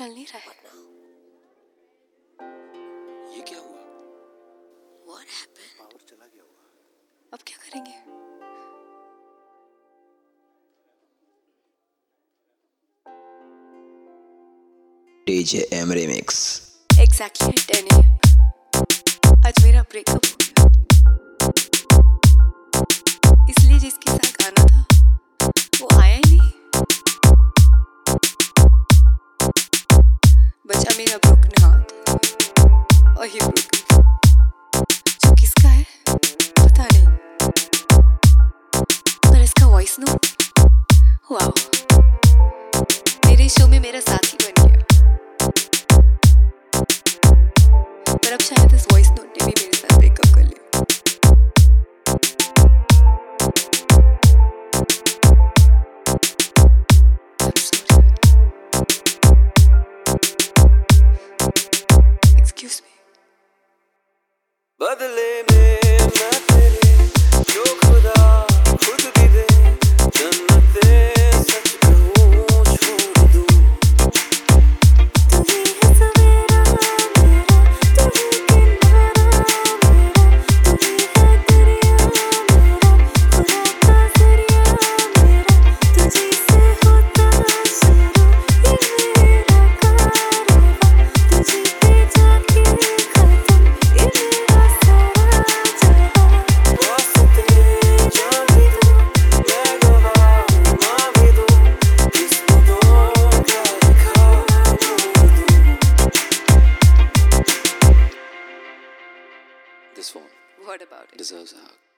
चल नहीं रहा है। ये क्या हुआ? What happened? पावर चला गया होगा। अब क्या करेंगे? DJ M Remix. Exactly at 10 AM. आज मेरा ब्रेकअप हो गया, इसलिए जिसके साथ आना था वो आया ही नहीं। बचा मेरा ब्रोकन हार्ट और ये ब्रोकन जो किसका है पता नहीं, पर इसका वॉइस नोट वाओ, मेरे शो में मेरा साथी बन गया। पर अब शायद इस वॉइस नोट ने भी मेरे साथ ब्रेकअप कर लिया। I'm sorry. Excuse me. बदले में मैं तेरे जो खुदा खुद भी दे, जन्नते सच कहूँ छोड़ दूँ। तू ही है सवेरा मेरा, तू ही किनारा मेरा, तू ही है दरिया मेरा, खुदा का जरिया मेरा, तुझी से होता शुरू ये मेरा कारवां, तुझी पे जाके खत्म ये मेरा सारा जहां। वास्ते जान भी दूँ, मैं गवाह माँ भी दूँ, किस्मतों का लिखा मोड़ दूँ। This one What about it? deserves a hug.